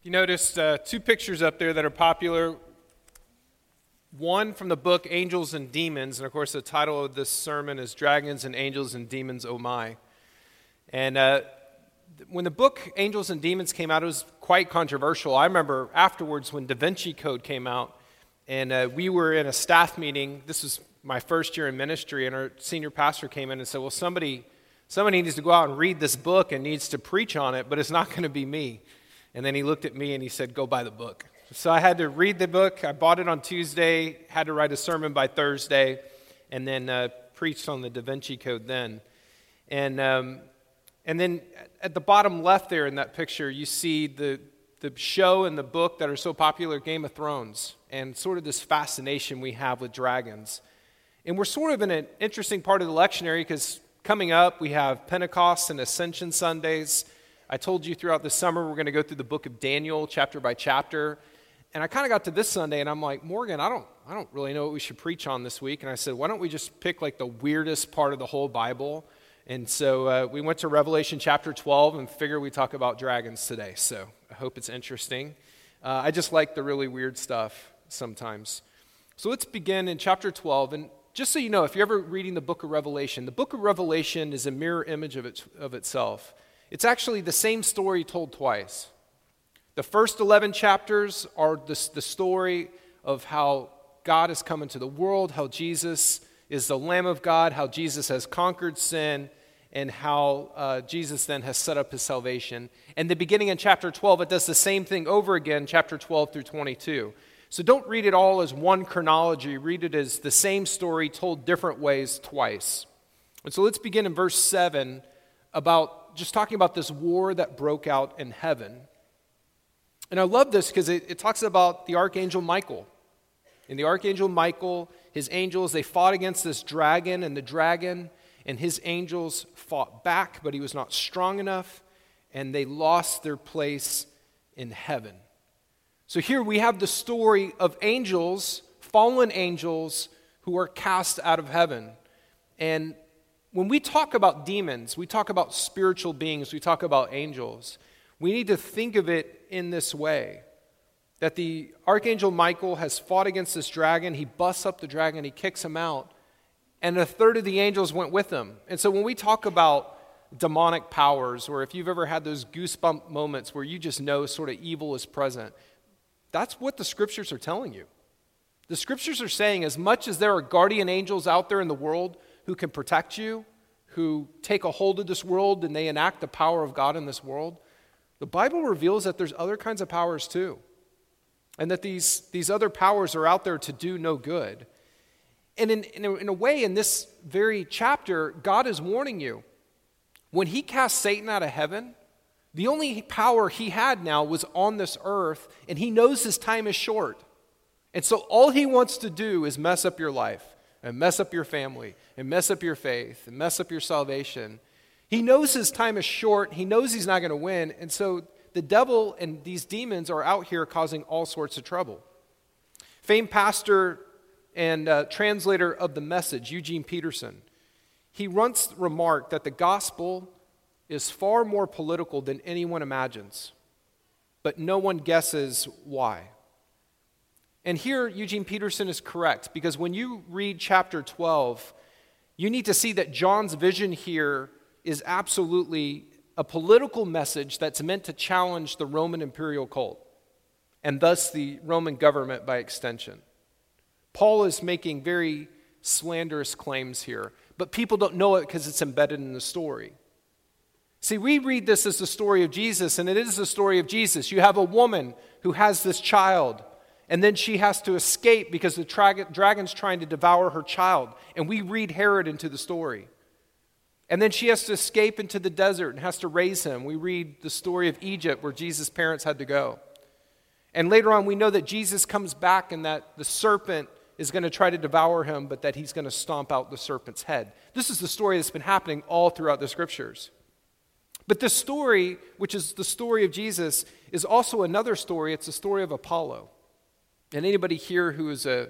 You noticed two pictures up there that are popular. One from the book Angels and Demons, and of course the title of this sermon is Dragons and Angels and Demons, Oh My. And when the book Angels and Demons came out, it was quite controversial. I remember afterwards when Da Vinci Code came out, and we were in a staff meeting. This was my first year in ministry, and our senior pastor came in and said, well, somebody needs to go out and read this book and needs to preach on it, but it's not going to be me. And then he looked at me and he said, go buy the book. So I had to read the book. I bought it on Tuesday, had to write a sermon by Thursday, and then preached on the Da Vinci Code then. And then at the bottom left there in that picture, you see the show and the book that are so popular, Game of Thrones, and sort of this fascination we have with dragons. And we're sort of in an interesting part of the lectionary because coming up, we have Pentecost and Ascension Sundays. I told you throughout the summer we're going to go through the book of Daniel chapter by chapter. And I kind of got to this Sunday and I'm like, Morgan, I don't really know what we should preach on this week. And I said, why don't we just pick like the weirdest part of the whole Bible? And so we went to Revelation chapter 12 and figured we'd talk about dragons today. So I hope it's interesting. I just like the really weird stuff sometimes. So let's begin in chapter 12. And just so you know, if you're ever reading the book of Revelation is a mirror image of itself. It's actually the same story told twice. The first 11 chapters are the story of how God has come into the world, how Jesus is the Lamb of God, how Jesus has conquered sin, and how Jesus then has set up his salvation. And the beginning in chapter 12, it does the same thing over again, chapter 12 through 22. So don't read it all as one chronology. Read it as the same story told different ways twice. And so let's begin in verse 7 just talking about this war that broke out in heaven. And I love this because it talks about the Archangel Michael. And the Archangel Michael, his angels, they fought against this dragon, and the dragon and his angels fought back, but he was not strong enough, and they lost their place in heaven. So here we have the story of angels, fallen angels, who are cast out of heaven. And when we talk about demons, we talk about spiritual beings, we talk about angels, we need to think of it in this way. That the Archangel Michael has fought against this dragon, he busts up the dragon, he kicks him out, and a third of the angels went with him. And so when we talk about demonic powers, or if you've ever had those goosebump moments where you just know sort of evil is present, that's what the scriptures are telling you. The scriptures are saying as much as there are guardian angels out there in the world who can protect you, who take a hold of this world and they enact the power of God in this world, the Bible reveals that there's other kinds of powers too. And that these other powers are out there to do no good. And in a way, in this very chapter, God is warning you. When he cast Satan out of heaven, the only power he had now was on this earth, and he knows his time is short. And so all he wants to do is mess up your life, and mess up your family, and mess up your faith, and mess up your salvation. He knows his time is short. He knows he's not going to win. And so the devil and these demons are out here causing all sorts of trouble. Famed pastor and translator of The Message, Eugene Peterson, he once remarked that the gospel is far more political than anyone imagines, but no one guesses why. And here, Eugene Peterson is correct, because when you read chapter 12, you need to see that John's vision here is absolutely a political message that's meant to challenge the Roman imperial cult, and thus the Roman government by extension. Paul is making very slanderous claims here, but people don't know it because it's embedded in the story. See, we read this as the story of Jesus, and it is the story of Jesus. You have a woman who has this child, and then she has to escape because the dragon's trying to devour her child. And we read Herod into the story. And then she has to escape into the desert and has to raise him. We read the story of Egypt where Jesus' parents had to go. And later on we know that Jesus comes back and that the serpent is going to try to devour him, but that he's going to stomp out the serpent's head. This is the story that's been happening all throughout the scriptures. But this story, which is the story of Jesus, is also another story. It's the story of Apollo. And anybody here who is a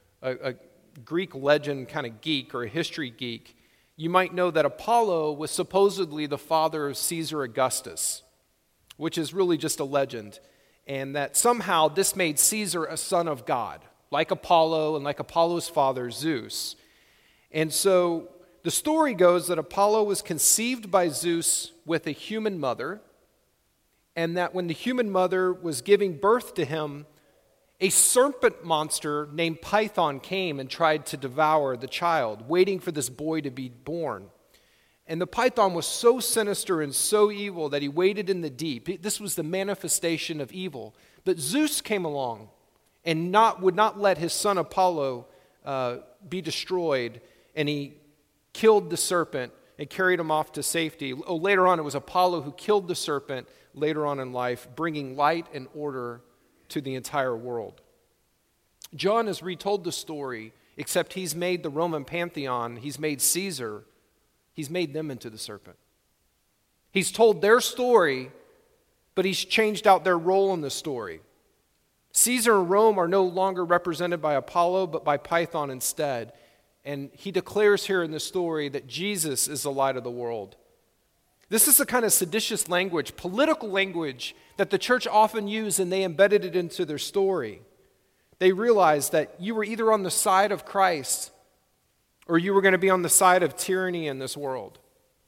Greek legend kind of geek or a history geek, you might know that Apollo was supposedly the father of Caesar Augustus, which is really just a legend. and that somehow this made Caesar a son of God, like Apollo and like Apollo's father, Zeus. And so the story goes that Apollo was conceived by Zeus with a human mother, and that when the human mother was giving birth to him, a serpent monster named Python came and tried to devour the child, waiting for this boy to be born. And the python was so sinister and so evil that he waited in the deep. This was the manifestation of evil. But Zeus came along and would not let his son Apollo be destroyed, and he killed the serpent and carried him off to safety. Later on, it was Apollo who killed the serpent later on in life, bringing light and order to the entire world. John has retold the story, except he's made the Roman pantheon, he's made Caesar, he's made them into the serpent. He's told their story, but he's changed out their role in the story. Caesar and Rome are no longer represented by Apollo, but by Python instead. And he declares here in the story that Jesus is the light of the world. This is the kind of seditious language, political language, that the church often used, and they embedded it into their story. They realized that you were either on the side of Christ or you were going to be on the side of tyranny in this world.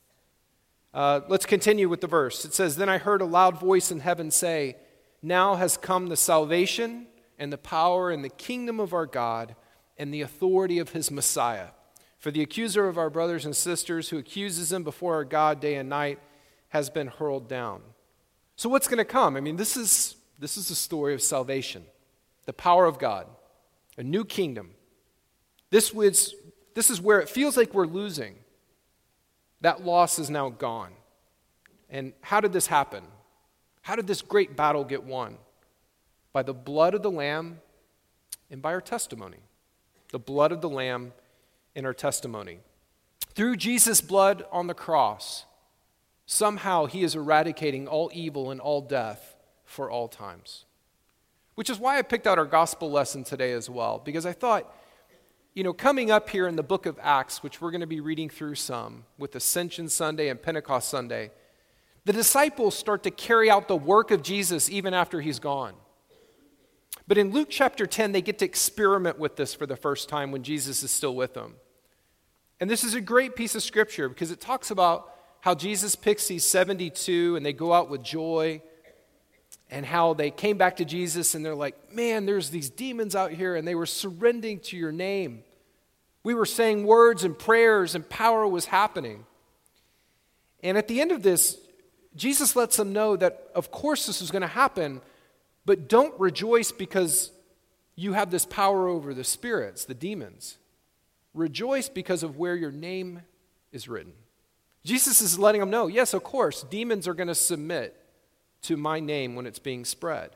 Let's continue with the verse. It says, "Then I heard a loud voice in heaven say, 'Now has come the salvation and the power and the kingdom of our God and the authority of his Messiah. For the accuser of our brothers and sisters who accuses them before our God day and night has been hurled down.'" So what's going to come? I mean, this is the story of salvation, the power of God, a new kingdom. This is where it feels like we're losing. That loss is now gone. And how did this happen? How did this great battle get won? By the blood of the Lamb and by our testimony. The blood of the Lamb and our testimony. Through Jesus' blood on the cross, somehow he is eradicating all evil and all death for all times. Which is why I picked out our gospel lesson today as well, because I thought, coming up here in the book of Acts, which we're going to be reading through some with Ascension Sunday and Pentecost Sunday, the disciples start to carry out the work of Jesus even after he's gone. But in Luke chapter 10, they get to experiment with this for the first time when Jesus is still with them. And this is a great piece of scripture because it talks about how Jesus picks these 72 and they go out with joy, and how they came back to Jesus and they're like, "Man, there's these demons out here and they were surrendering to your name. We were saying words and prayers and power was happening." And at the end of this, Jesus lets them know that of course this is going to happen, but don't rejoice because you have this power over the spirits, the demons. Rejoice because of where your name is written. Jesus is letting them know, yes, of course, demons are going to submit to my name when it's being spread.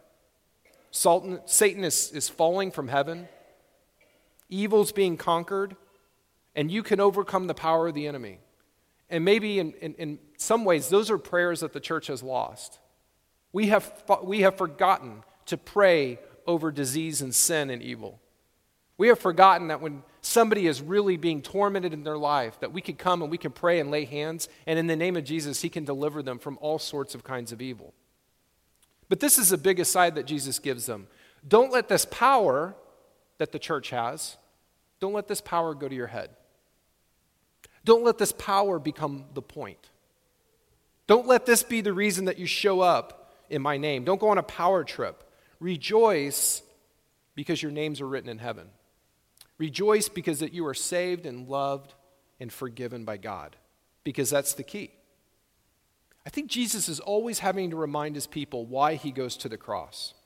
Satan is falling from heaven. Evil's being conquered. And you can overcome the power of the enemy. And maybe in some ways, those are prayers that the church has lost. We have forgotten to pray over disease and sin and evil. We have forgotten that when somebody is really being tormented in their life, that we can come and we can pray and lay hands, and in the name of Jesus, he can deliver them from all sorts of kinds of evil. But this is a big aside that Jesus gives them. Don't let this power that the church has, don't let this power go to your head. Don't let this power become the point. Don't let this be the reason that you show up in my name. Don't go on a power trip. Rejoice because your names are written in heaven. Rejoice because that you are saved and loved and forgiven by God, because that's the key. I think Jesus is always having to remind his people why he goes to the cross,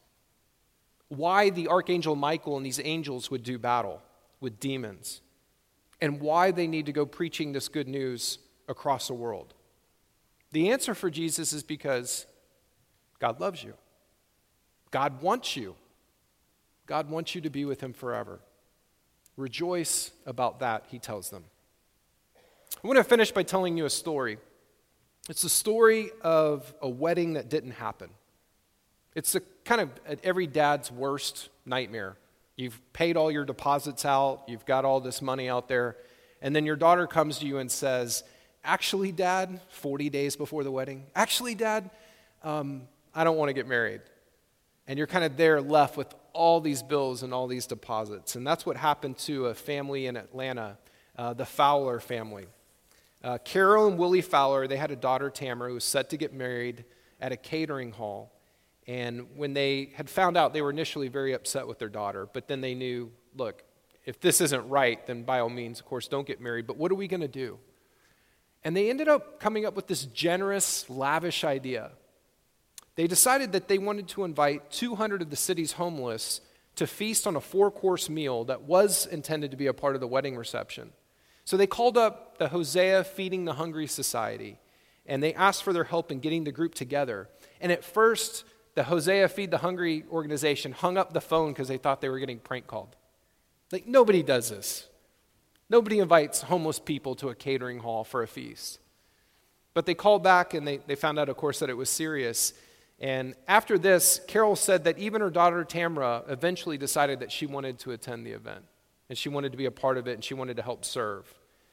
why the archangel Michael and these angels would do battle with demons, and why they need to go preaching this good news across the world. The answer for Jesus is because God loves you. God wants you. God wants you to be with him forever. Rejoice about that, he tells them. I want to finish by telling you a story. It's the story of a wedding that didn't happen. It's the kind of every dad's worst nightmare. You've paid all your deposits out, you've got all this money out there, and then your daughter comes to you and says, "Actually, Dad," 40 days before the wedding, "Actually, Dad, I don't want to get married." And you're kind of there left with all these bills and all these deposits. And that's what happened to a family in Atlanta, the Fowler family. Carol and Willie Fowler, they had a daughter, Tamara, who was set to get married at a catering hall. And when they had found out, they were initially very upset with their daughter. But then they knew, look, if this isn't right, then by all means, of course, don't get married. But what are we going to do? And they ended up coming up with this generous, lavish idea. They decided that they wanted to invite 200 of the city's homeless to feast on a 4-course meal that was intended to be a part of the wedding reception. So they called up the Hosea Feeding the Hungry Society, and they asked for their help in getting the group together. And at first, the Hosea Feed the Hungry organization hung up the phone because they thought they were getting prank called. Like, nobody does this. Nobody invites homeless people to a catering hall for a feast. But they called back, and they found out, of course, that it was serious. And after this, Carol said that even her daughter Tamara eventually decided that she wanted to attend the event, and she wanted to be a part of it, and she wanted to help serve.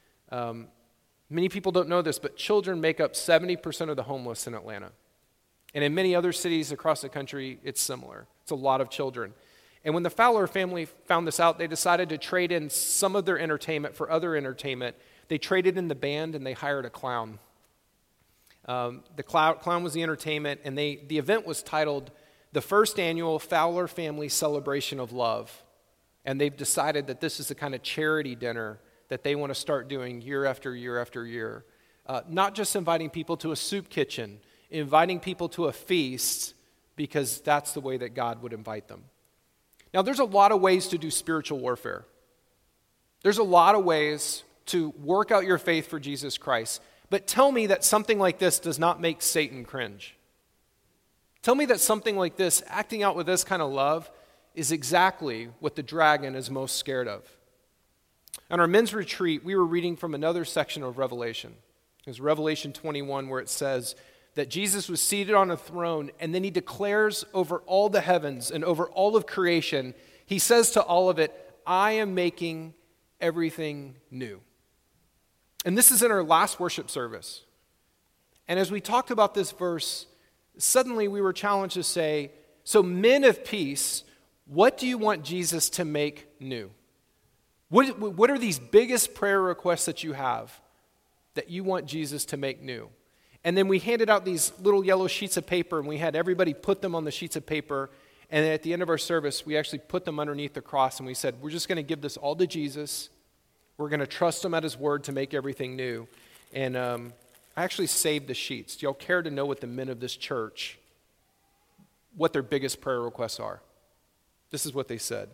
Many people don't know this, but children make up 70% of the homeless in Atlanta. And in many other cities across the country, it's similar. It's a lot of children. And when the Fowler family found this out, they decided to trade in some of their entertainment for other entertainment. They traded in the band, and they hired a clown. The clown was the entertainment, and the event was titled the First Annual Fowler Family Celebration of Love. And they've decided that this is the kind of charity dinner that they want to start doing year after year after year. Not just inviting people to a soup kitchen, inviting people to a feast, because that's the way that God would invite them. Now, there's a lot of ways to do spiritual warfare. There's a lot of ways to work out your faith for Jesus Christ. But tell me that something like this does not make Satan cringe. Tell me that something like this, acting out with this kind of love, is exactly what the dragon is most scared of. On our men's retreat, we were reading from another section of Revelation. It was Revelation 21, where it says that Jesus was seated on a throne, and then he declares over all the heavens and over all of creation, he says to all of it, I am making everything new. And this is in our last worship service. And as we talked about this verse, suddenly we were challenged to say, so men of peace, what do you want Jesus to make new? What are these biggest prayer requests that you have that you want Jesus to make new? And then we handed out these little yellow sheets of paper, and we had everybody put them on the sheets of paper. And then at the end of our service, we actually put them underneath the cross, and we said, we're just going to give this all to Jesus. We're going to trust him at his word to make everything new. And I actually saved the sheets. Do y'all care to know what the men of this church, what their biggest prayer requests are? This is what they said.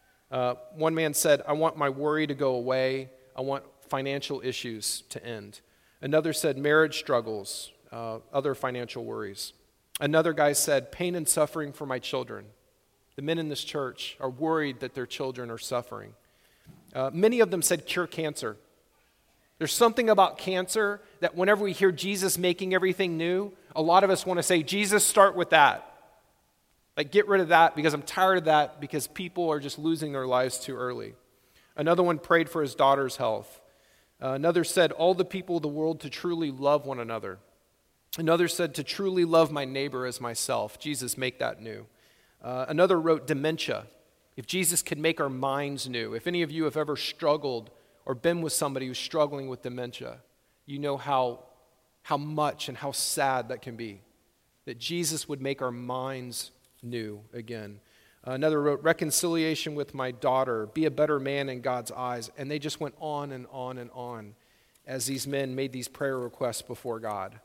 One man said, I want my worry to go away. I want financial issues to end. Another said marriage struggles, other financial worries. Another guy said pain and suffering for my children. The men in this church are worried that their children are suffering. Many of them said cure cancer. There's something about cancer that whenever we hear Jesus making everything new, a lot of us want to say, Jesus, start with that. Like, get rid of that because I'm tired of that because people are just losing their lives too early. Another one prayed for his daughter's health. Another said, all the people of the world to truly love one another. Another said, to truly love my neighbor as myself. Jesus, make that new. Another wrote, dementia. If Jesus could make our minds new. If any of you have ever struggled or been with somebody who's struggling with dementia, you know how much and how sad that can be. That Jesus would make our minds new again. Another wrote, reconciliation with my daughter, be a better man in God's eyes. And they just went on and on and on as these men made these prayer requests before God.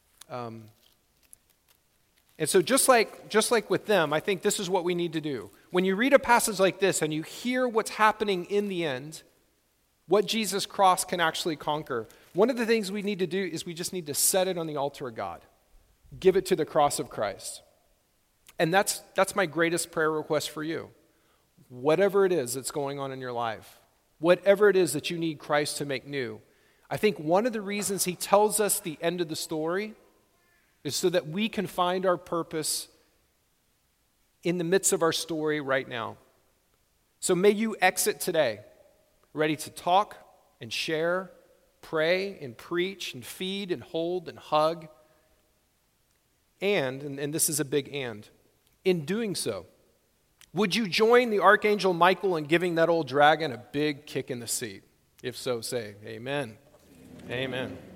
And so just like with them, I think this is what we need to do. When you read a passage like this and you hear what's happening in the end, what Jesus' cross can actually conquer, one of the things we need to do is we just need to set it on the altar of God. Give it to the cross of Christ. And that's my greatest prayer request for you. Whatever it is that's going on in your life, whatever it is that you need Christ to make new, I think one of the reasons he tells us the end of the story is so that we can find our purpose in the midst of our story right now. So may you exit today ready to talk and share, pray and preach and feed and hold and hug. And this is a big and, in doing so? Would you join the Archangel Michael in giving that old dragon a big kick in the seat? If so, say amen. Amen.